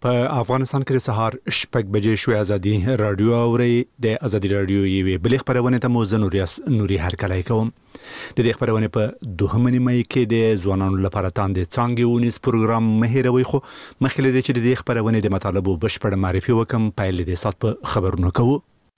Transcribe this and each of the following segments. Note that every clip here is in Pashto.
په افغانستان کې د سهار شپږ بجې شوې ازادي رادیو اوري د ازادي رادیو یوې بل خبرونه ته موزن نوري هرکلای کوم د دې خبرونه په دوهمه نیمه کې د ځوانانو لپاره تاند څنګه ونیس پروګرام مهیروي خو مخکې د چې د خبرونه د مطالبه بشپړ معرفي وکم پایل د سات په خبرونه کوو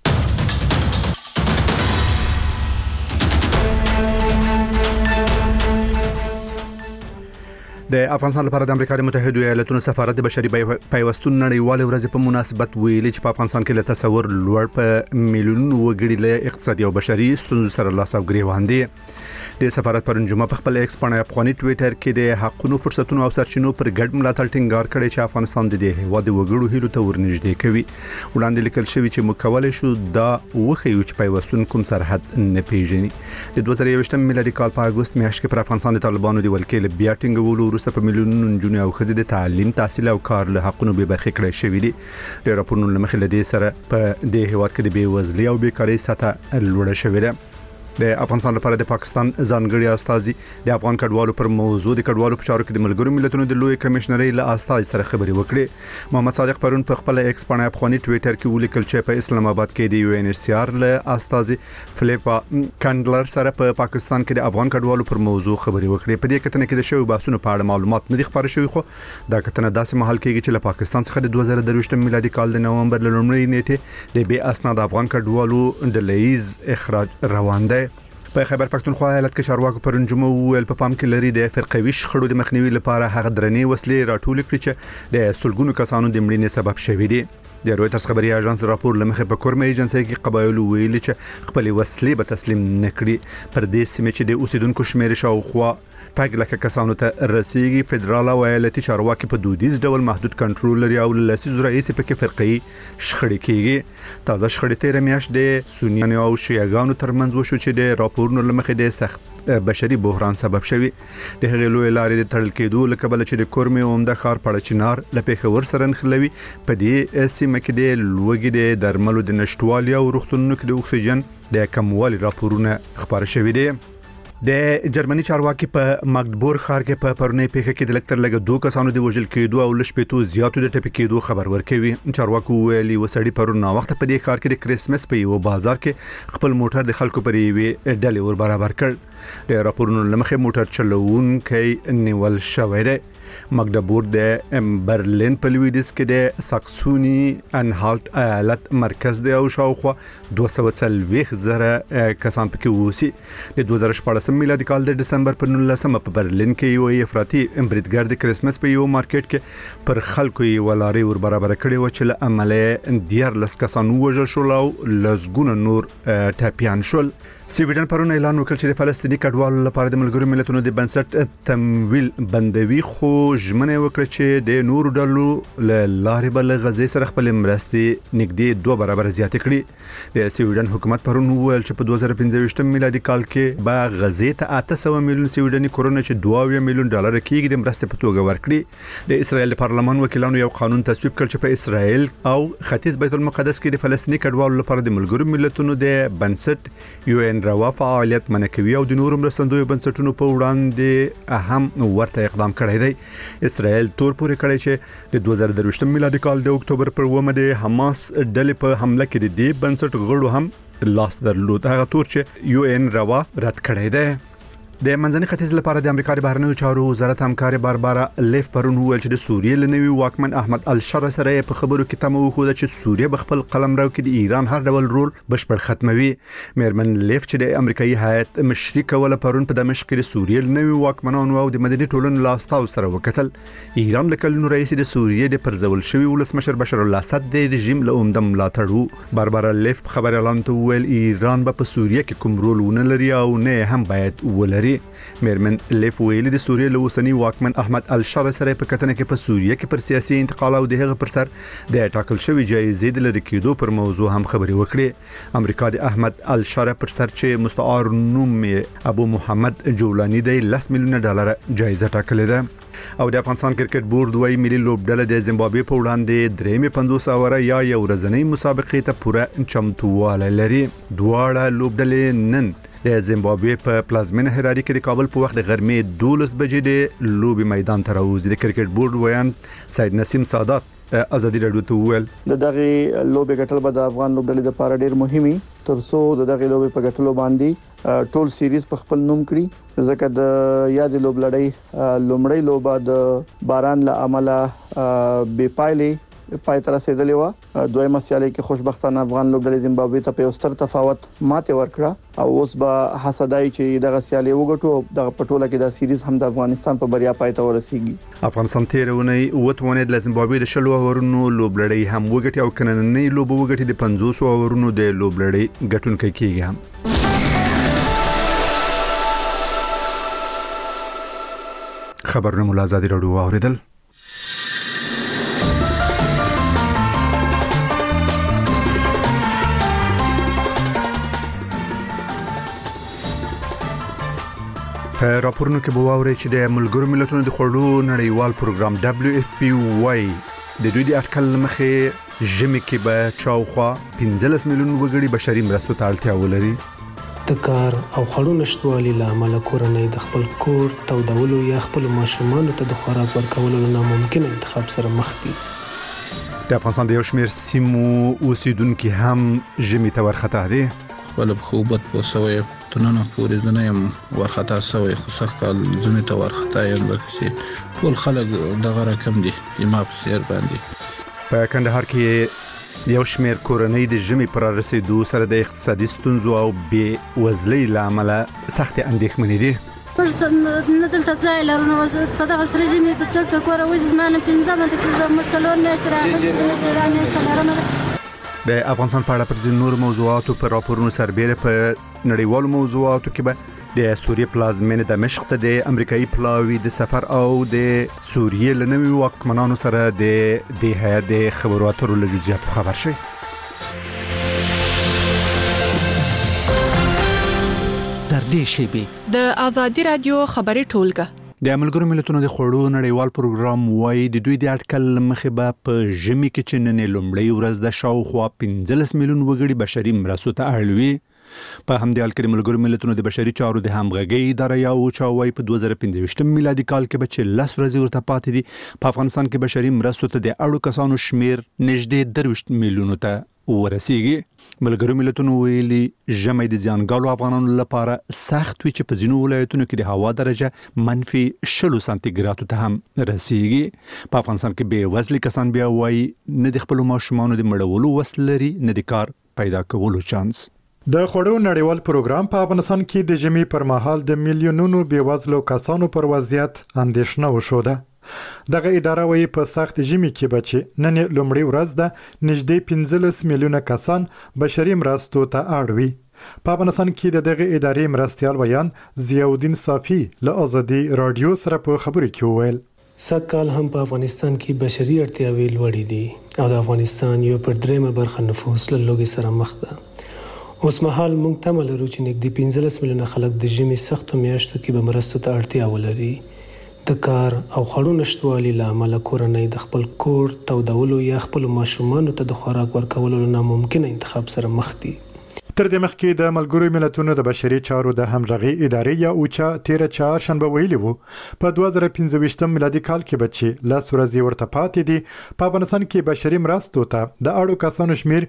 د افغانستان لپاره د امریکا متحده ایالاتونو سفارت د بشري پیوستون نړیوال ورځ په مناسبت ویلي چې په افغانستان کې له تصور لوړ په میلیونونو وګړي له اقتصادي او بشري ستونزو سره لاس او ګریوان دي د سفارت پرون جمعه په خپل ایکس باندې افغاني ټوئیټر کې د حقونو فرصتونو او سرچینو پر ګډ ملاتړ ټینګار کړی چې افغانستان د دې هیواد وګړو هیلو ته ورنږدې کوي وړاندې لیکل شوی چې مکول شو دا وخیو چې پیوستون کوم سرحد نه پیژني د 2021 میلادي کال په اگست میاشت کې پر افغانستان د طالبانو د ولکې له بیا ټینګولو وروسته په میلیونونو نجونې او ښځې د تعلیم تحصیل او کار له حقونو به برخې کړې شوې دي د راپورونو لمخې له دې سره په دې هیواد کې د بیوزلۍ او بیکارۍ سطح لوړه شوې ده د افغانستان لپاره د پاکستان ځانګړي استازي د افغان کډوالو پر موضوع د کډوالو په چارو کې د ملګرو ملتونو د لوی کمشنري له استازي سره خبري وکړي محمد صادق پرون په خپل ایکس باندې افغاني ټوئیټر کې ولیکل چې په اسلام آباد کې د یو ان ایچ سی آر له استازي فلیپا کانډلر سره په پاکستان کې د افغان کډوالو پر موضوع خبري وکړي په دې کتنه کې د شوی بحثونو په اړه معلومات نه دي خبري شوی خو دا کتنه داسې مهال کېږي چې له پاکستان څخه د 2023 میلادي کال د نومبر لومړۍ نیټه د بي اسناد افغان کډوالو د لیز اخراج روان دی په خیبر پښتونخوا ایالت کې چارواکو پرون جمعه ویل په پام کې لري د فرقوي شخړو د مخنیوي لپاره هغه درنې وسلې راټول کړي چې د سلګونو کسانو د مړینې سبب شوي دي د رويټرز خبري اژانس راپور لمخې په کورمه ایجنسي کې قبایلو ویلي چې خپل وسلې به تسلیم نکړي پر دې سیمه چې د اوسیدونکو شمیر شاوخوا پګ لکه کسانو ته رسیدي فدرال او ایالتي چارواکي په دودیز ډول محدود کنټرول لري او لسیز رئیس په کې فرقي شخړې کیږي تازه شخړې تیر میاشت د سنیانو او شیعاګانو ترمنځ وشو چې د راپورونو لمخې د سخت بشري بحران سبب شوی د هغې لوی لارې د تړل کېدو لکه بل چې د کورمه عمده ښار پړچنار لپاره ور سره نخلوي په دې سیمه کې د لوګي د درملو د نشټوالي او روغتونونو کې د اکسیجن د کموالي راپورونه خبر شوی دي د جرمني چارواکي په ماګدبورګ ښار کې په پرونی پیښه کې د لکتر لګ دوه کسانو د وژل کېدو او لشپېتو زیاتو د ټپي کېدو خبر ورکوي چارواکو ویلي وسړي پرون نا وخت په دې ښار کې د کریسمس په یو بازار کې خپل موټر د خلکو پر یوې ډلې ور برابر کړ د راپورونو لمخې موټر چلوونکی نیول شوی دی ماګدبورګ د برلین په لویدیس کې د ساکسونی انهالت ایالت مرکز دی او شاوخوا 240 زره کسان پکې ووسی د 2014 میلادي کال د دسمبر په 19 په برلین کې یو افراطي بریدګر د کریسمس په یو مارکیټ کې پر خلکو یې ولاري ور برابر کړي و چې له عمله ډیر لس کسان وژل شول او لزګونه نور ټاپیان شول سویډن پرون اعلان وکړ چې د فلسطیني کډوالو لپاره د ملګرو ملتونو د بنسټ تمویل بندوي خو ژمنه وکړه چې د نورو ډلو له لارې بل غزې سره خپل مرستې نږدې 2 برابر زیات کړي د سویډن حکومت پرون ویل چې په 2015 میلادي کال کې به غزې ته 800 میلیون سویډني کرونه چې 2 میلیون ډالر کېږي د مرستې په توګه ورکړي د اسرایل پارلمان وکیلانو یو قانون تصویب کړ چې په اسرایل او ختیځ بیت المقدس کې د فلسطیني کډوالو لپاره د ملګرو ملتونو د بنسټ یو روا فعالیت منکوي او د نورو مرستندوی بنسټونو په وړاندې اهم ورته اقدام کړی دی اسرائیل تور پورې کړی چې د 2023 میلادي کال د اکتوبر پر 1 د حماس ډلې په حمله کې د دې بنسټ غړو هم لاس درلود هغه تور چې یو ان روا رد کړی دی د منځني ختیځ لپاره د امریکا د بهرنیو چارو وزارت همکار باربارا لیف پرون ویل چې د سوریې لنوي واکمن احمد الشر سره په خبرو کې تمو خو چې سوریه بخپل قلمرو کې د ایران هر ډول رول بشپړ ختموي مېرمن لیف چې د امریکایي هیئت مشري کوله پرون په دمشق کې د سوریې لنوي واکمنانو او د مدني ټولنې لاستاو سره وکتل ایران لکلنو رئیس د سوریې د پرځول شوی ولسمشر بشار الاسد د رژیم له عمده ملاتړو باربارا لیف خبر اعلان ته ویل ایران به په سوریه کې کوم رول ونه لري او نه هم باید ولري مېرمن لیف ویلي د سوریې له اوسنی واکمن احمد الشر سره په کتنه کې په سوریه کې پر سیاسي انتقال او د هغه پر سر د ټاکل شوی جایزې د لری کېدو پر موضوع هم خبري وکړي امریکا د احمد الشر پر سر چې مستعار نوم ابو محمد جولانی د 10 میلیون ډالر جایزه ټاکلې ده او د افغانستان کرکټ بورډ وایي ملي لوبډله د زیمبابوې په وړاندې درېمې 50 اوره یا یو ورځنۍ مسابقې ته پوره چمتووالی لري دواړه لوبډلې نن د زیمبابوې په پلازمینه هراري کې د کابل په وخت د غرمې 12 بجې د لوبي میدان ته راوځي د کرکټ بورډ ویان سید نسیم سادات ازادي رادیو ته وویل د دغه لوبې ګټل به د افغان لوبډلې لپاره ډیر مهمي ترڅو د دغه لوبې په ګټلو باندې ټول سیریز په خپل نوم کړي ځکه د یاد لوبلړۍ لومړی لوبه د باران له امله بې پایلې پای تر رسیدلې و دویمه سیالي کې خوشبختانه افغان لوبډلې زیمبابوې ته په ستر تفاوت ماته ورکړه او اوس به حسدای چې دغه سیالي وګټو د پټوله کې د سیریز هم د افغانستان په بریا پای ته ورسیږي افغانستان تیرونه وټونه د زیمبابوې د شلو اورونو لوبلړۍ هم وګټي او کنننې لوب وګټي د 500 اورونو د لوبلړۍ ګټونکي کیږي هم خبرونه مول ازادي رادیو اوریدل په راپورونو کې به واوري چې د ملګرو ملتونو د خړلو نړیوال پروګرام WFP د دوی د اټکل مخې ژمي کې به چاوخوا 15 میلیون وګړي بشري مرستو ته اړتیا ولري د کار او خړو نشټوالي لامل کورنۍ د خپل کور تودولو یا خپل ماشومان ته د خوراک ورکولو ناممکن انتخاب سره مخ دي د افغانستان د یو شمېر سیمو اوسیدونکو هم ژمي ته ورخطا دي ولب خوبت په سوي تننه پورې زنیم ورخطا سوي خو سخت زمي ته ورخطا یم چې ټول خلک دغه رقم دي ما په سیر باندې په کندهار کې یو شمېر کورنۍ د ژمي پر رسیدو سره د اقتصادي ستونزو او بې وزلۍ لامل سخت اندېښمنې دي پرسم ندلته ځای لرونه په دغه ستر ژمي د څوک په کور وځي زمانه 15 منټه چې مرتلون نه سره د افغانستان په اړه پر ځینو نور موضوعاتو پر راپورونو سربېره په نړیوالو موضوعاتو کې به د سوریې پلازمینه دمشق ته د امریکایي پلاوی د سفر او د سوریې لنوي واکمنانو سره د هيئت د خبرو اترو له جزئیاتو خبر شي در دې شی د ازادي رادیو خبري ټولګه د ملګرو ملتونو د خړو نړیوال پروګرام وایي د دوی د اټکل مخې به په ژمي کې چې نن لومړی ورځ د شاوخوا 15 میلیون وګړي بشري مرستو ته اړوي په همدې حال کې ملګرو ملتونو د بشري چارو د همغږي اداره یا اوچاوي په 2015 میلادي کال کې به چې 10 ورځې ورته پاتې دي په افغانستان کې بشري مرستو ته د اړو کسانو شمیر نږدې 30 میلیونو ته ورسیږي ملګرو ملتونو ویلي ژمي د زیانګالو افغانانو لپاره سخت وي چې په ځینو ولایتونو کې د هوا درجه منفي 60 سانتیګراد ته هم رسیږي په افغانستان کې به وزلي کسان بیا وایي نه د خپل ماشومان د مړولو وسلري نه د کار پیدا کولو چانس د خړو نړیوال پروګرام په افغانستان کې د ژمي پر مهال د میلیونونو بیوزلو کسانو پر وضعیت اندېښنه وشوده دغه اداره وایي په سخت ژمي کې بچي نن لومړی ورځ ده نږدې 15 میلیونه کسان بشري مرستو ته اړوي په افغانستان کې دغه ادارې مرستيال ویان ضیاءالدین صافی له ازادي رادیو سره په خبرو کې وویل سکهال هم په افغانستان کې بشري اړتیاوې لوړې دي او د افغانستان یو پر درېمه برخه نفوس له لوګي سره مخ ده اوس مهال موږ تمه لرو چې نږدې 15 میلیونه خلک د ژمي سختو میاشتو کې به مرستو ته اړتیا ولري د کار او خړو نشټوالي لامل کورنۍ د خپل کور تودولو یا خپل ماشومان ته د خوراک ورکولو ناممکن انتخاب سره مخ دي تر دې مخکې د ملګرو ملتونو د بشري چارو د همغږي ادارې یا اوچا 13 شنبه ویلي وو په 2015 میلادي کال کې بچي 10 ورځې ورته پاتې دي په افغانستان کې بشري مرستو ته د اړو کسانو شمیر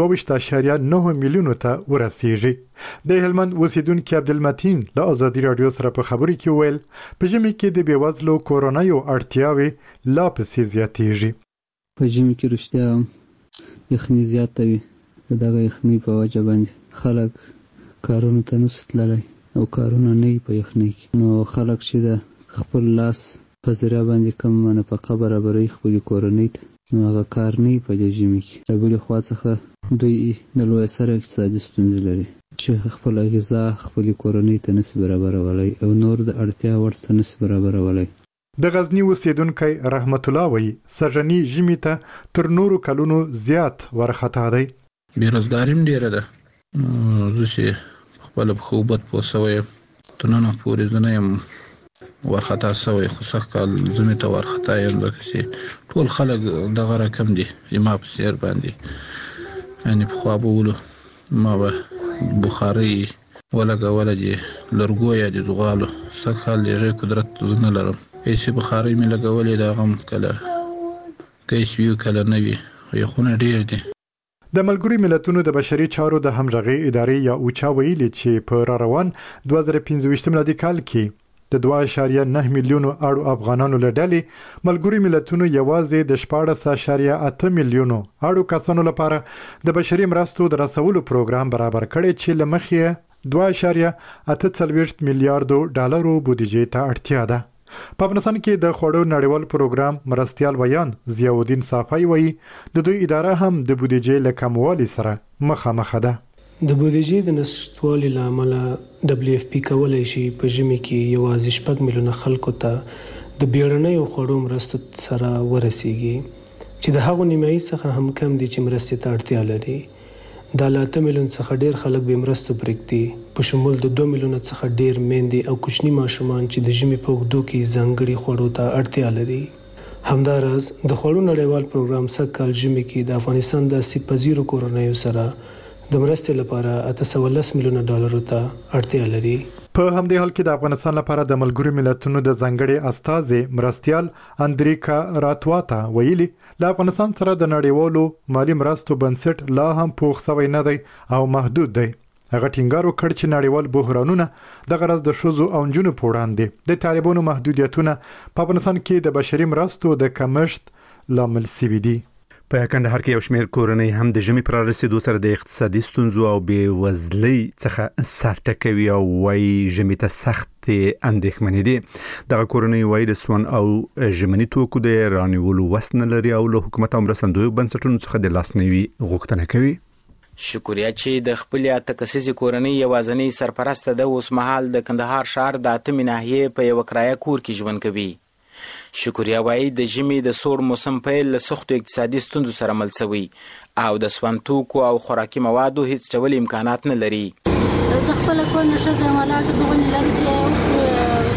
2.9 میلیونو ته ورسیږي د هلمند اوسیدونکو عبدالمتین له ازادي رادیو سره په خبرو کې ویل په ژمي کې د بیوزلو کورونایو اړتیاوې لا پسې زیاتېږي په ژمي کې رښتیا یخني زیاته وي دغه یخني په وجه باندې خلک کارونو ته نشي تللی او کارونه نه په یخني کې نو خلک چې د خپل لاس په ذریعہ باندې کوم نفقه برابري خپل کورنۍ ته نو هغه کار نه په ژمي کې د بل خوا څخه دوی د لوی سره اقتصادي ستونزې لري چې خپل غذا خپل کورنۍ ته نشي برابرولای او نور د اړتیا ورته نشي برابرولای د غزنی اوسیدونکو رحمت الله وایي سرجنی ژمي ته تر نورو کلونو زیات ورخطا دی بیروزګاریم ډیره ده زه چې خپل خوبت په سوي تننه پورې زنیم ورخطا سوي خو سخت زمي ته ورخطا یم چې ټول خلک دغه رقم دي ما په سیر باندې یعنی په خوا بولو ما به بخاري ولګول دي لرګو یا د زغالو سخت لري قدرت زنه لرم پیسې بخاري مې لګولې دا غم کله کیسوي کله نه وي یخونه ډیر دي. د ملګرو ملتونو د بشري چارو د همغږي ادارې یا اوچا ویلي چې په روان 2025 میلادي کال کې د 2.9 میلیونو اړو افغانانو لړلې ملګرو ملتونو یوازې د 14.8 میلیونو اړو کسانو لپاره د بشري مرستو د رسولو پروګرام برابر کړي چې لمخې 2.48 میلیارډ ډالرو بودیجې ته اړتیا ده. په افغانستان کې د خوړو نړیوال پروګرام مرستيال ویان ضیاء الدین صافی وایي د دوی اداره هم د بودیجې له کموالي سره مخامخ ده. د بودیجې د نشټوالي لامل WFP کولای شي په ژمي کې یوازې 4 میلیونه خلکو ته د بیړنیو خوړو مرستو سره ورسیږي چې د هغو نیمایي څخه هم کم دي چې مرستې ته اړتیا لري. د 8 میلیون څخه ډیر خلک به مرستو پرېږدي په شمول د 2 میلیونه څخه ډیر میندې او کوچني ماشومان چې د ژمي په اوږدو کې ځانګړي خوړو ته اړتیا لري. همداراز د خوړو نړیوال پروګرام سږکال ژمي کې د افغانستان د 80 کورنیو سره د مرستې لپاره 810 میلیونه ډالرو ته اړتیا لري. په همدې حال کې د افغانستان لپاره د ملګرو ملتونو د ځانګړي استازي مرستيال اندریکا راتواتا ویلي له افغانستان سره د نړیوالو مالی مرستو بنسټ لا هم پوښ سوی نه دی او محدود دی. هغه ټینګار وکړ چې نړیوال بحرانونه د غرض د شوزو او جنونو په وړاندې د طالبانو محدودیتونه په افغانستان کې د بشري مرستو د کمښت لامل شوي دي. په کندهار کې یو شمېر کورنۍ هم د ژمي پر رسیدو سره د اقتصادي ستونزو او بېوزلۍ څخه سر ټکوي او وايي ژمي ته سخت اندېښمنې دي. دغه کورنۍ وايي د سون او ژمني توکو د رانیولو وس نه لري او له حکومت او مرستندویو بنسټونو څخه د لاسنیوي غوښتنه کوي. شکریا چې د خپل تکسیزي کورنۍ یوازنۍ سرپرسته د اوس مهال د کندهار ښار د 8 ناحیې په یو کرایه کور کې ژوند کوي. شکریا وايي د ژمي د سوړ موسم پیل له سختو اقتصادي ستونزو سره مل شوی او د سون توکو او خوراکي موادو هیڅ ډول امکانات نه لري. زه خپل کور نشه زم ولاړ دغه لري چې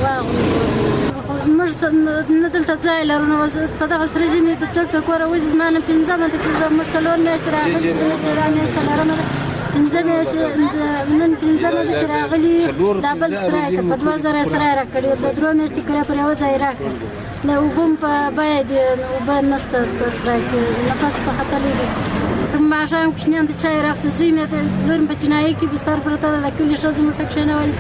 واغ مرسم نه دلته ځای لرونه په دغه سره ژمي د څوک په کور وځي زمانه 15 منټه چې زه مرتلون نه سره راغلی پنځه مې نن 15 منټه چې راغلی دا بل سره په 2000 سره راکړی د درو میاشتې کړه پر یو ځای راکړ نو وبم په باید وبن نست په سره کې نفس په خطر لري ما شام کوشنیان د چای رافته زی مې د لرم په چنای کې بستر پرته د کلی شوز مټک شنول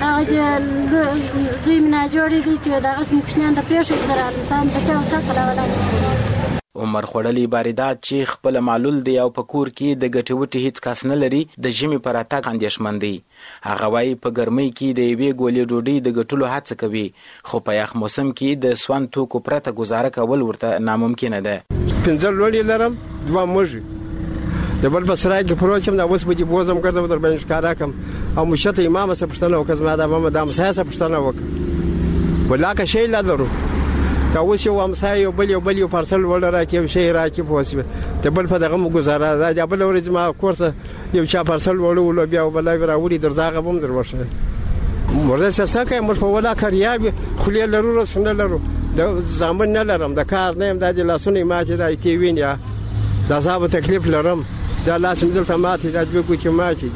هغه زی مې نه جوړې دي چې دا اسم کوشنیان د پریشو سره انسان په چا وڅ کلا ولا عمر خړلې باریدات چې خپل معلول دی او په کور کې د ګټوټي هیڅ کس نه لري د ژمي پر اتاق اندیشمن دی. هغه وايي په ګرمۍ کې د یوې ګولې ډوډۍ د ګټلو هڅه کوي خو په یخ موسم کې د سون توکو پرته گزاره کول ورته ناممکن ده. 15 لولې لرم 2 موږ د بل بسرای کې پروچم دا اوس به بوزم کړم در باندې ښکارا کوم او مشته امام سره پښتنه وکړم دا ماما د امسایه پښتنه وکړ ولاکه شی لا درو دا اوس یو امسایه یو بل یو پارسل ولر راکې شی راکې پوسبه ته بل په دغه گزاره را بل ورځ ما کورته یو چا پارسل ولول بیا بل راوړي درځاغه بم دروشه ورته سکه مر په ولا کاریاب خلیه لرو رسنه لرو د زامن نه لرم د کار نه د لاسونه ماته د تی وین یا دا صاحب تکلیف لرم دا لاسم دلته ماته د بګو چې ماته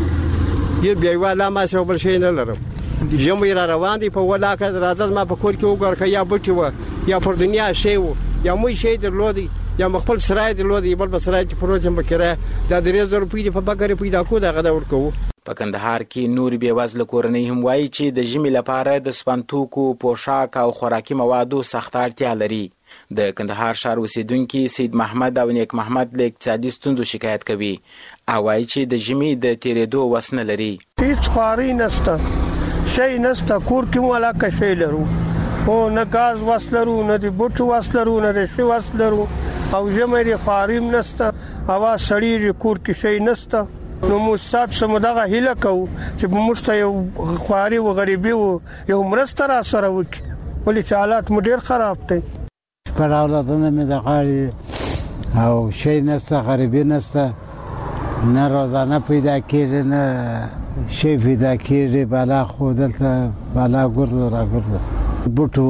دي بیا ولا ما څه بل شي نه لرم ژمي را روان دي په ولا کا راځم ما په کور کې وګور یا بچو یا پر دنیا شی وو یا مې شی درلودي یا مخبل سرای درلودي بل بسرای چې پروژه مکره دا 3000 روپۍ په بګره پیدا کو دا غدا ورکو. په کندهار کې نور بېوزله کورنۍ هم وایي چې د ژمي لپاره د سپنتوکو پوشاک او خوراکي موادو سخت اړتیا لري. د کندهار ښار اوسیدونکي سید محمد او نیک محمد له اقتصادي ستونزو شکایت کوي او وایي چې د ژمي د تیرېدو وس نه لري. هیڅ خواري نشته شي نشته کور کې ولا کا شي لرو او نه غاز وسلرو نه د بوټو وسلرو نه د شي وسلرو او ژمي خواریم نشته هوا سړی کور کې شي نشته نو موږ سم دغه هیله کوو چې موږ ته یو خواري او غریبي او یو مرسته را سره وکړي ولې چې حالات مو ډیر خراب دي پر اولادونه مې د غاړي او شي نشته غریبي نشته نه روزانه پیدا کېږي نه شي پیدا کېږي بالا خو دلته بالا ګرځو را ګرځو بوټو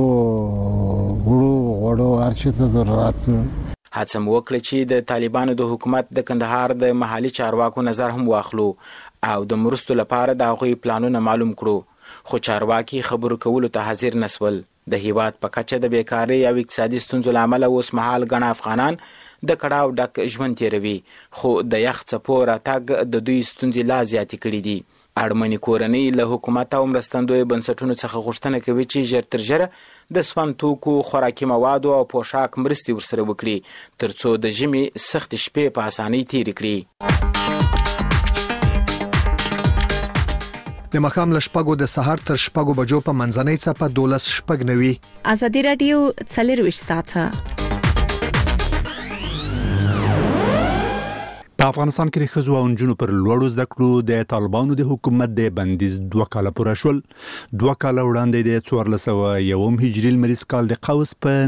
غړو ارشته ضرورت هڅه وکړه چې د طالبانو د حکومت د کندهار د محلي چارواکو نظر هم واخلو او د مرستو لپاره د هغوی پلانونه معلوم کړو خو چارواکي خبرو کولو ته حاضر نسول. د هیواد په کچه د بیکارۍ او اقتصادي ستونزو له امله اوس مهال ګڼ افغانان د کړاو ډک ژوند تیروي، خو د یخ څپو راتګ د دوی ستونزې لا زیاتې کړي دي. اړمنې کورنۍ له حکومت او مرستندویه بنسټونو څخه غوښتنه کوي چې ژر تر ژره د سون توکو، خوراکي موادو او پوشاک مرستې ورسره وکړي ترڅو د ژمي سختې شپې په اسانۍ تېرې کړي. د مخام له شپږو د سهار تر شپږو بجو په منځنۍ څپه 12:09. ازادي رادیو 24 ساعته. په افغانستان کې د ښځو او نجونو پر لوړو زده کړو د طالبانو د حکومت د بندیز 2 کاله پوره شول. 2 کاله وړاندې د 1401 هجري لمریز کال د قوس په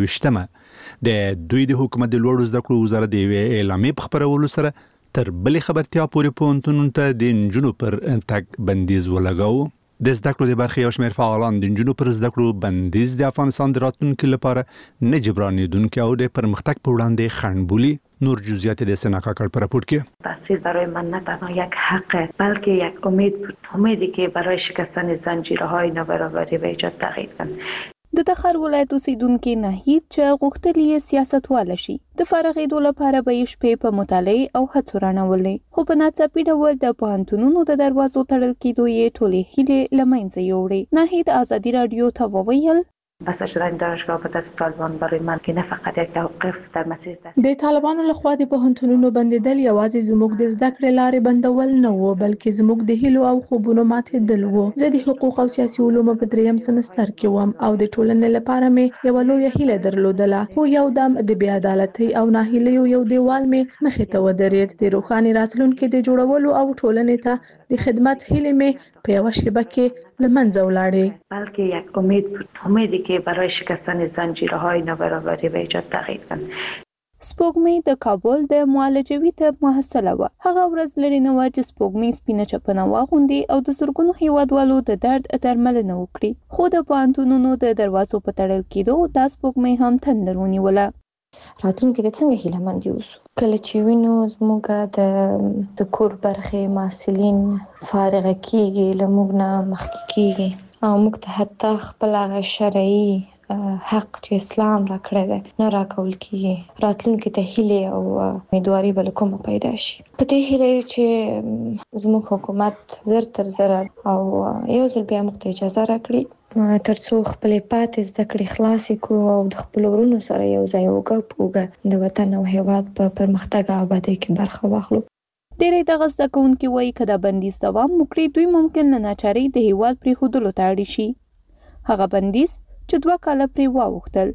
9مه د دوی د حکومت د لوړو زده کړو وزارت د اعلامیې په خبرولو سره تر بلې خبرتیا پورې پوهنتونونو ته د نجونو پر تګ بندیز ولګاوه. د زده کړو د برخې یو شمېر فعالان د نجونو پر زده کړو بندیز د افغانستان د راتلونکي لپاره نه جبرانیدونکي او د پرمختګ په وړاندې خنډ بولي. نور جزئیات د سناکا کار پر راپورت کې تحصیل برای من نه تنها یک حق بلکه یک امید بود، امیدی که برای شکستن زنجیرهای نابرابری و ایجاد تغییر کنند. د تخار ولایت اوسیدونکو ناهید چې غوښتلې سیاستواله شي د فارغېدو لپاره به یې شپې په مطالعه او هڅو رانولې، خو په ناڅاپي ډول د پوهنتونونو د دروازو تړل کېدو یې ټولې هیلې له منځه یوړې. ناهید ازادي رادیو ته وویل بسته شدن دانشگاه به دست طالبان برای من که نه فقط یک توقف در مسیر د طالبانو لخوا د پوهنتونونو بندیدل یوازې زموږ د زده کړې لارې بندول نه وو، بلکې زموږ د هیلو او خوبونو ماتېدل وو. زه د حقوق او سیاسي علومو په 3م سمستر کې وم او د ټولنې لپاره مې یو لویه هیله درلودله، خو یو دم د بې عدالتۍ او ناهیلیو یو دیوال مې مخې ته ودرېد. د روښانه راتلونکي د جوړولو او ټولنې ته د خدمت هیله مې په یو شیبه کې له منځه ولاړې. بلکه یک امید بود، امیدی که برای شکستن زنجیرهای نابرابری و ایجاد تغییر کنند. سپوږمۍ د کابل د معالجوي طب محصله وه. هغه ورځ لري نه وه چې سپوږمۍ سپینه چپنه واغوندي او د زرګونو هیوادوالو د درد درملنه وکړي، خو د پوهنتونونو د دروازو په تړل کېدو دا سپوږمۍ هم تندر ونیوله. راتلونکي د څنګه هیلهمند اوسو کله چې وینو زموږ د کور برخې محصلین فارغ کیږي، له موږ نه مخکې کیږي او موږ ته حتی خپل هغه شرعي حق چې اسلام راکړی دی نه راکول کیږي. راتلونکي ته هیلې او امیدواري به له کومه پیدا شي. په دې هیله چې زموږ حکومت زر تر زر او یو ځل بیا موږ ته اجازه راکړي ترڅو خپلې پاتې زده کړې خلاصې کړو او د خپلو وروڼو سره یو ځای اوږه په اوږه د وطن او هیواد په پرمختګ او ابادۍ کې برخه واخلو. ډېری دغه زده کوونکي وایي که دا بندیز دوام وکړي دوی ممکن له ناچارۍ د هیواد پرېښودلو ته اړ شي. هغه بندیز چې 2 کاله پرې واوښتل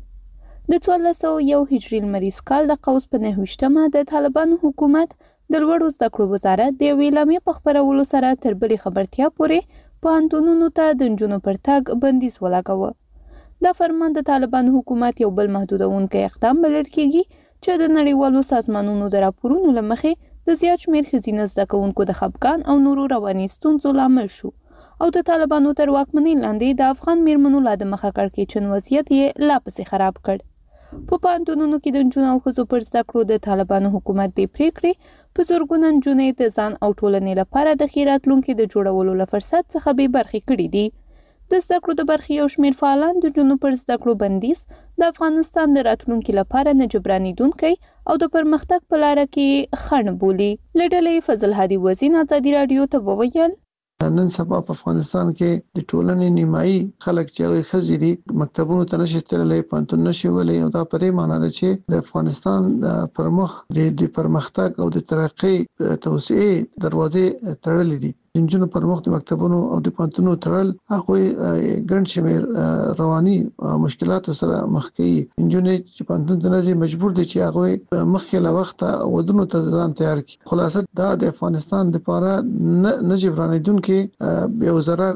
د 1401 هجري لمریز کال د قوس په 9مه د طالبانو حکومت د لوړو زده کړو وزارت د یوې اعلامیې په خپرولو سره تر بلې خبرتیا پورې پوهنتونونو ته د نجونو پر تګ بندیز ولګاوه. دا فرمان د طالبانو حکومت یو بل محدودونکی اقدام بلل کېږي چې د نړیوالو سازمانونو د راپورونو له مخې د زیات شمېر ښځینه زده کوونکو د خپګان او نورو رواني ستونزو لامل شو او د طالبانو تر واکمنۍ لاندې د افغان میرمنو لا د مخه کړکېچن وضعیت یې لا پسې خراب کړ. په پوهنتونونو کې د نجونو او ښځو پر زده کړو د طالبانو حکومت د پریکړې په زرګونه نجونې د ځان او ټولنې لپاره د ښې راتلونکي د جوړولو له فرصت څخه بې برخې کړي دي. د زده کړو د برخې یو شمېر فعالان د نجونو پر زده کړو بندیز د افغانستان د راتلونکي لپاره نه جبرانیدونکی او د پرمختګ په لاره کې خنډ بولي. له ډلې فضل هادي وزین ازادي رادیو ته وویل نن سبا په افغانستان کې د ټولنې نیمایي خلک چې خزي دي مکتبونو ته نشي تللی، پوهنتون نشي ولی، او دا په دې معنی ده چې د افغانستان پرمخ د پرمختګ او د ترقۍ توسعې دروازې تړلې دي. انجنونو پرمخ د مکتبونو او د پوهنتونونو تړل هغه ګڼ شمېر رواني مشکلات سره مخ کوي. انجنونې چې پوهنتون ته نه مجبور دي چې هغه مخکې له وخته ودونو ته ځان تیار کړي. خلاصه دا د افغانستان لپاره نه جبرانیدونکي یو ضرر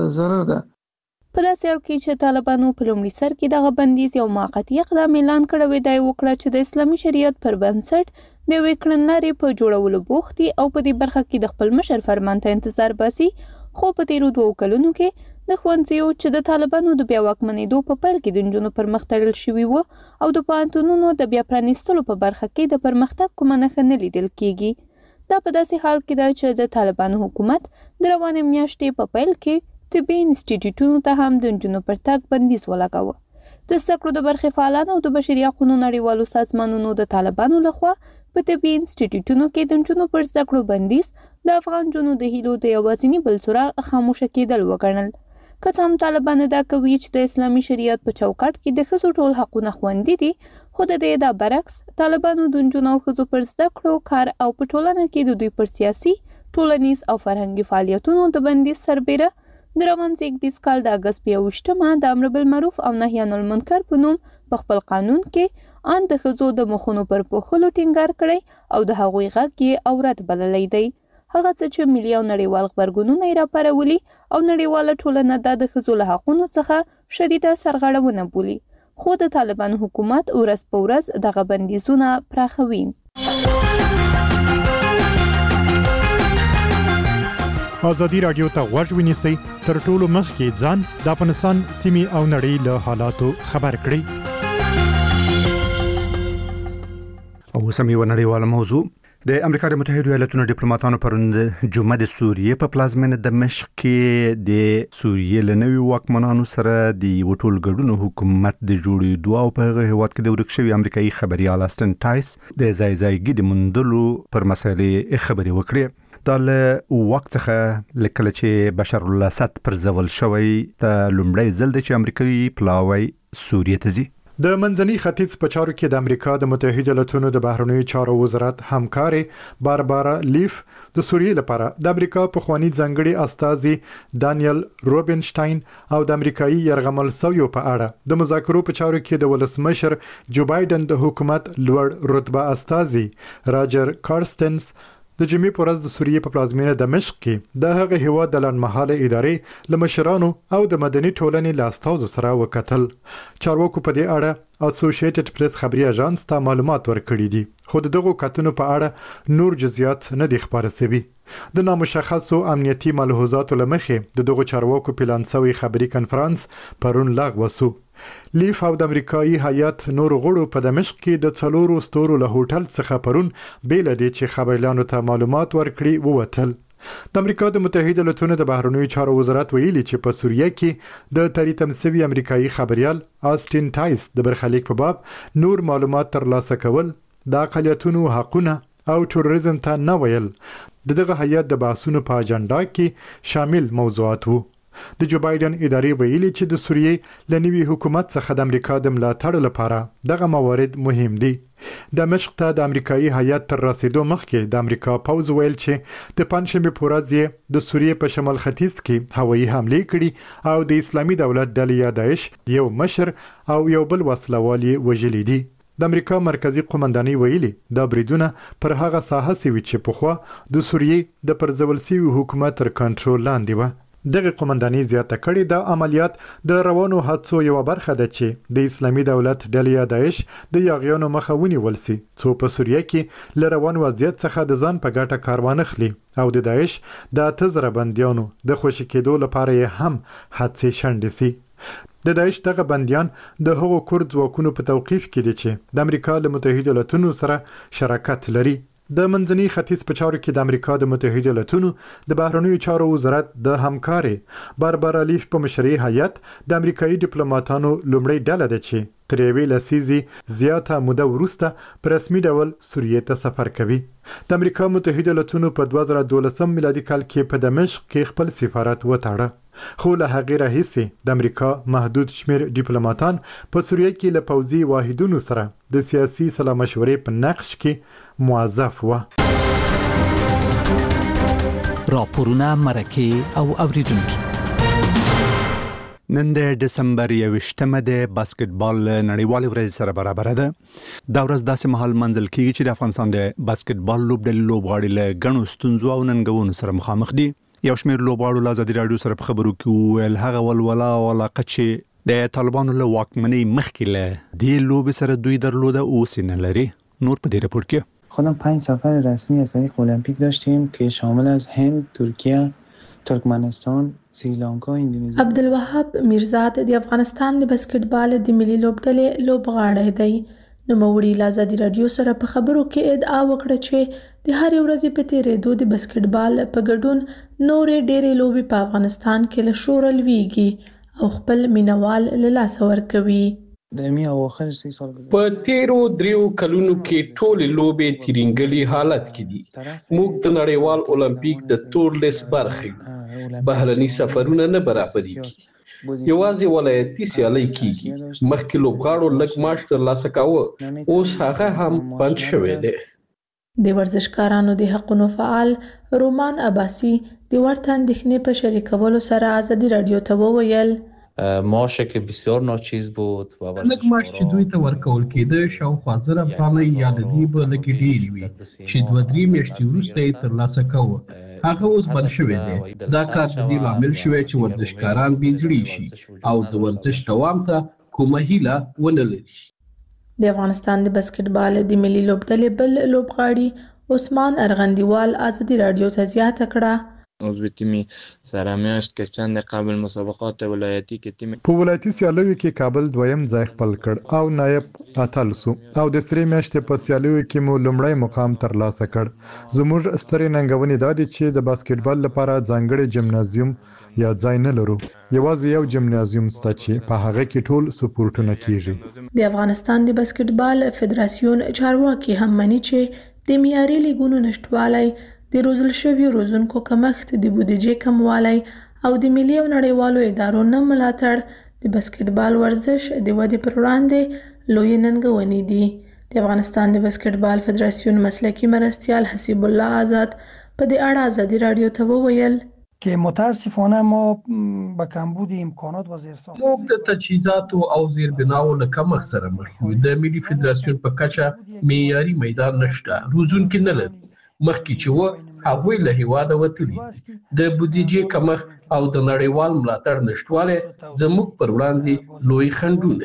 ده. په داسې حال کې چې طالبانو په لومړي سر کې دغه بندیز یو موقتي اقدام اعلان کړی دی وکړه چې د اسلامي شریعت پر بنسټ د یوې کړنلارې په جوړولو بوخت دي او په دې برخه کې د خپل مشر فرمان ته انتظار باسي، خو په تیرو 2 کلونو کې د ښوونځیو چې د طالبانو د بیا واکمنېدو په پیل کې د نجونو پر مخ تړل شوي وو او د پوهنتونونو د بیا پرانیستلو په برخه کې د پرمختګ کومه نښه نه لیدل کېږي. دا په داسې حال کې ده چې د طالبانو حکومت د روانې میاشتې په پیل کې طبي انسټیټیوټونو ته هم د نجونو پر تګ بندیز ولګاوه. د زده کړو د برخې فعالانو او د بشري حقوقو نړیوالو سازمانونو د طالبانو لخوا په طبي انسټیټیوټونو کې د نجونو پر زده کړو بندیز د افغان نجونو د هیلو د یوازیني بل څراغ خاموشه کېدل وګڼل. که څه هم طالبان ادعا کوي چې د اسلامي شریعت په چوکاټ کې د ښځو ټول حقونه خوندي دي، خو د دې ادعا برعکس طالبانو د نجونو او ښځو پر زده کړو، کار او په ټولنه کې د دوی پر سیاسي، ټولنیز او فرهنګي فعالیتونو د بندیز سربیره د روان زېږدیز کال د اګست په 28 د امر بالمعروف او نهي عن المنکر په نوم په خپل قانون کې ان د ښځو د مخونو پر پوښلو ټینګار کړی او د هغوی غږ یې عورت بللی دی. هغه څه چې ملي او نړیوال غبرګونونه یې راپارولي او نړیواله ټولنه دا د ښځو له حقونو څخه شدیده سرغړونه بولي، خو د طالبان حکومت ورځ په ورځ دغه بندیزونه پراخوي. ازادي راډیو ته غوږ ونیسئ، تر ټولو مخکې ځان د افغانستان سیمې او نړۍ له حالاتو خبر کړئ. او سمي ونړیواله موضوع د امریکا د متحده ایالاتونو ډیپلوماټانو پرون جمعه د سوریې په پلازمینه دمشق کې د سوریې له نوي واکمنانو سره د وټول ګډون حکومت د جوړېدو او په هغه هیواد کې د ورک شوی امریکایي خبريال آستن ټایس د ځای د مندلو پر مسایلې خبرې وکړې. دا له وخت څخه لکه چې بشار الاسد پر ځول شوی ته لومړی ځل د امریکایي پلاوی سوریې ته ځي. د منځني ختیځ په چارو کې د امریکا د متحده ایالاتونو د بهرنیو چارو وزارت همکاري باربارا لیف د سوریې لپاره د امریکا په خواني ځنګړي استاذي دانیل روبنشتاین او د امریکایي يرغمل سویو په اړه د مذاکرو په چارو کې د ولسمشر جو بایدن د حکومت لوړ رتبه استاذي راجر کارستنس د جمعې په ورځ د سوریې په پلازمینه دمشق کې د هغه هیواد د لنډمهاله ادارې له مشرانو او د مدني ټولنې له استازو سره وکتل. چارواکو په دې اړه اسوسییټډ پریس خبري اژانس ته معلومات ورکړي دي، خو دغه کتنو په اړه نور جزئیات نه دي خبره شوي. د نامشخصو امنیتي ملحوظاتو لمخې دغه چارواکو پلان شوی خبري کنفرانس پرون لغوه شو. لیف او د امریکایي هیئت نور غړو په دمشق کې د څلورو ستورو له هوټل څخه پرون بیل دي چې خبريالانو ته معلومات ورکړي ووتل. د امریکا د متحده ایالاتونو د بهرنیو چارو وزارت ویلي چې په سوریه کې د تریتم سوي امریکایي خبريال آستن ټایس د برخلیک په باب نور معلومات ترلاسه کول، د اقلیتونو حقونه او تروریزم ته نه ویل دغه هیئت د بحثونو په اجنډا کې شامل موضوعات وو. د جو بایدن ادارې ویلي چې د سوریې لنوي حکومت څخه د امریکا د ملاتړ لپاره دغه موارد مهم دي. دمشق ته د امریکایي هیئت تر رسیدو مخکې د امریکا پوز ویل چې د پنځمې په ورځ د سوریې په شمال ختیځ کې هوایي حمله کړې او د اسلامي دولت ډلې یا داعش یو مشر او یو بل وسلوال وژلي دي. د امریکا مرکزی قومندانۍ ویلي دا بریدونه پر هغه ساحه سوي چې پخوا د سوریې د پرځول سوي حکومت تر کنټرول لاندې و. دغه قومندانۍ زیاته کړې د عملیات د روانو حادثو یو برخه ده چې د اسلامي دولت ډلې یا داعش د یاغیانو مخه ونیول سي څو په سوریه کې ل روان وضعیت څخه د ځان په ګټه کاروان اخلي او د داعش د 8000 بنديانو د خوشی کېدو لپاره یې هم حادثه شنډ سي. د داعش دغه بنديان د هغو کورد ځواکونو په توقيف کې دي چې د امریکا د متحده ایالاتونو سره شراکت لري. د منځني ختیځ په چارو کې د امریکا د متحده ایالاتونو د بهرنیو چارو وزارت د همکاري باربارا لیف په مشرۍ هیئت د امریکایي ډیپلوماټانو لومړی ډله ده چې تر یوې لسیزې زیاته موده وروسته په رسمي ډول سوریې ته سفر کوي. د امریکا متحده ایالاتونو په 2012 میلادي کال کې په دمشق کې خپل سفارت وتاړه، خو له هغې راهیسې د امریکا محدود شمیر ډیپلوماټان په سوریه کې له پوځي واحدونو سره د سیاسي سلا مشورې په نقش کې موظف و. راپورونه مرکه او اوریدونکو نن د دسمبر 28مه د باسکټبال نړیوال ورځ سره برابر ده. دا ورځ داسې مهال منځل کیږي چې د افغانستان د باسکټبال لوبډلې لوبغاړي له غنو ستونزو او ننګونو سره مخامخ دي. یو شمېر لوبغاړو له ازادي راډیو سره په خبرو کې ویل هغه ولولا او علاقه چې د طالبانو له واکمنۍ مخکې له دې لوبې سره دوی درلوده اوس نه لري. نور په دې رپورت کې خودم 5 سفر رسمی از طریق المپیک داشتیم که شامل از هند، ترکیه، ترکمنستان، سریلانکا، اندونزیا. عبدالوهاب میرزاد د افغانستان د باسکټبال د ملي لوبډلې لوبغاړی دی. نوموړي له ازادي راډیو سره په خبرو کې ادعا وکړه چې د هرې ورځې په تیریدو د بسکټبال په ګډون نورې ډېرې لوبې په افغانستان کې له شوره لویږي او خپل مینوال له لاسه ورکوي. په تیرو 3 کلونو کې ټولې لوبې تیرینګلي حالت کې دي. موږ د نړیوال اولمپیک د تورلیس برخه یو. بهرني سفرونه نه برابرېږي. یوازې ولایتي سیالۍ کېږي. مخکې لوبغاړو لږ معاش ترلاسه کاوه، اوس هغه هم بند شوی دی. د ورزشکارانو د حقونو فعال رومان عباسی د ورته اندېښنې په شریکولو سره ازادي راډیو ته وویل معاش که بسیار ناچیز بود و لږ معاش چې دوی ته ورکول کېده شاوخوا 1000 افغانۍ یا د دې به لږې ډېرې وي چې 2-3 میاشتې وروسته یې ترلاسه کوه. هغه اوس بند شوی دی. دا کار د دې لامل شوی چې ورزشکاران بېزړي شي او د ورزش دوام ته کومه هیله ونه لري. د افغانستان د بسکټبال د ملي لوبډلې بل لوبغاړي عثمان ارغندیوال ازادي راډیو ته زیاته کړه عضو تیم سره میاشت که چند قبل مسابقات ولایتي کې تیم په ولایتي سیالیو کې کابل دویم ځای خپل کړ او نایب اتل سو او د سری میاشتې په سیالیو کې مو لومړی مقام ترلاسه کړ. زموږ سترې ننګونې دا دي چې د باسکټبال لپاره ځانګړی جمنازیوم یا ځای نه لرو. یوازې یو جمنازیوم شته چې په هغه کې ټول سپورټونه کیږي. د افغانستان د باسکټبال فدراسیون چارواکي هم مني چې د معیاري لیګونو نشټوالی، د روزل شویو روزونکو کمښت، د بودیجې کموالی او د ملي او نړیوالو ادارو نه ملاتړ د بسکټبال ورزش د ودې پر وړاندې لوی ننګونې دي. د افغانستان د بسکټبال فدراسیون مسلکي مرستیال حسیب الله آزاد په دې اړه ازادي راډیو ته وویل که متاسفانه ما به کمبود امکانات و زیرساخت موږ د تجهیزاتو او زیربناو له کمښت سره مخ یو. د ملي فدراسیون په کچه معیاري میدان نشته، روزونکي نه لري. مخکې چې و هغوی له هیواده وتلي دي. د بودیجې کمښت او د نړیوال ملاتړ نشتوالی زموږ پر وړاندې لوی خنډونه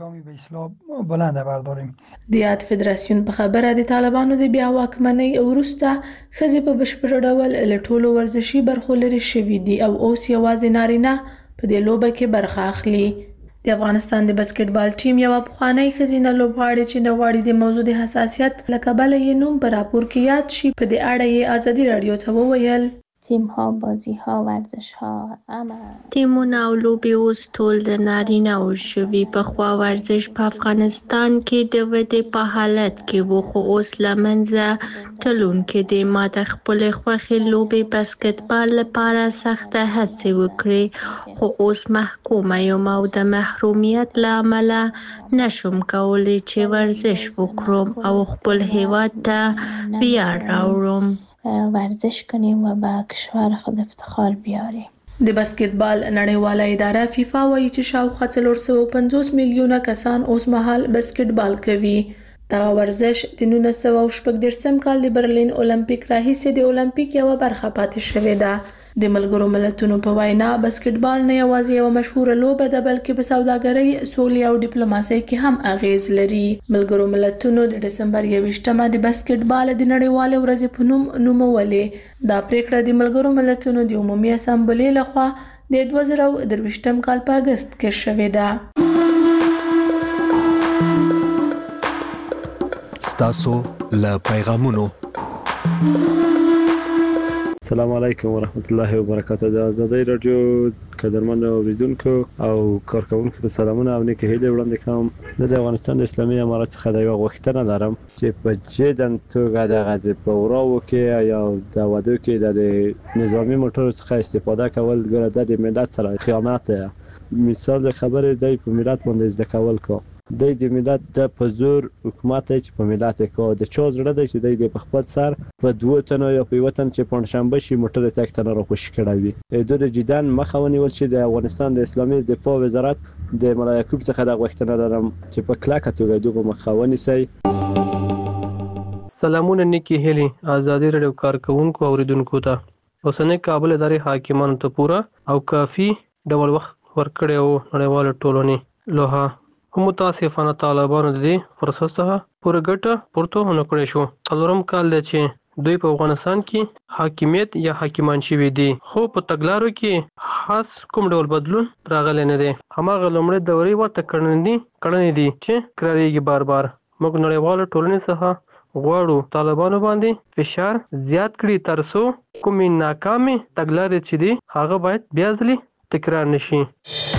دي. د یاد فدراسیون په خبره د طالبانو د بیا واکمنۍ وروسته ښځې په بشپړ ډول له ټولو ورزشي برخو لرې شوي دي او اوس یوازې نارینه په دې لوبه کې برخه اخلي. د افغانستان د بسکټبال ټیم یو پخوانی ښځینه لوبغاړې چې نه غواړي د موضوع د حساسیت له کبله یې نوم په راپور کې یاد شي په دې اړه یې ازادي راډیو ته وویل تیم‌ها، بازی‌ها، ورزش‌ها، تیمونه او لوبې اوس ټول د نارینه‌و شوي. پخوا ورزش په افغانستان کې د ودې په حالت کې و، خو اوس له منځه تلونکی دی. ما د خپلې خوښې لوبې بسکټبال لپاره سخته هڅې وکړې، خو اوس محکومه یم او د محرومیت له امله نشم کولی چې ورزش وکړم او خپل هیواد ته ویاړ راوړم. ورزش کنیم و به کشور خود افتخار بیاریم. د بسکټبال نړیواله اداره فیفا وایي چې شاوخوا 450 میلیونه کسان اوس مهال بسکټبال کوي. دغه ورزش د 1940 کال د برلین اولمپیک راهیسې د اولمپیک یوه برخه پاتې شوې ده. د ملګرو ملتونو په وینا بسکټبال نه یوازې یوه مشهوره لوبه ده بلکې په سوداګرۍ، سولې او ډیپلوماسۍ کې هم اغیز لري. ملګرو ملتونو د ډسمبر 21 د بسکټبال د نړیوالې ورځې په نوم نومولې. دا پریکړه د ملګرو ملتونو د عمومي اسامبلې لخوا د 2023 کال په اگست کې شوې ده. ستاسو له پیغامونو. السلام علیکم ورحمت الله وبرکاته. د ازادي رادیو قدرمن اوریدونکو او کارکونکو ته سلامونه او نیکه هیله وړاندې کوم. د افغانستان د اسلامي امارت څخه د یو غوښتنه لرم چې په جدن توګه د پوراو کې یا د ودو کې د نظامی موټرو څخه استفاده کول ګره د ملت سره خیانت ده. مثال خبره دی په ملت باندې زده کول کو د ملت د پزور حکومت چې په ملت کو د چا زړه دی چې د خپل سر په 2 تنو یا په وطن چې پنځشنبه شي موټر تک تنه را خوش کړوي. د جدان مخاوني ول چې د افغانستان د اسلامي دفاع وزارت د ملایکوب څخه د غوښتنه لرم چې په کلاکه توګه دغه مخاوني سي. سلامونه نیکی هلی ازادي رادیو کارکونکو اوریدونکو ته. اوسنۍ کابل ادارې حاکمانو ته پورا او کافي ډول وخت ورکړی او نړیوال ټولنې لوها هم متاسفانه طالبانو د دې فرصت څخه پوره ګټه پورته ونه کړی شو. څلورم کال دی چې دوی په افغانستان کې حاکمیت یا حاکمان شوي دي، خو په تګلارو کې خاص کوم ډول بدلون راغلی نه دی. هماغه لومړۍ دورې ورته کړنې دي چې کراریږي بار بار. موږ نړیوالو ټولنې څخه غواړو طالبانو باندې فشار زیات کړي ترڅو کومې ناکامې تګلارې چې دي هغه باید بیا ځلې تکرار نشي.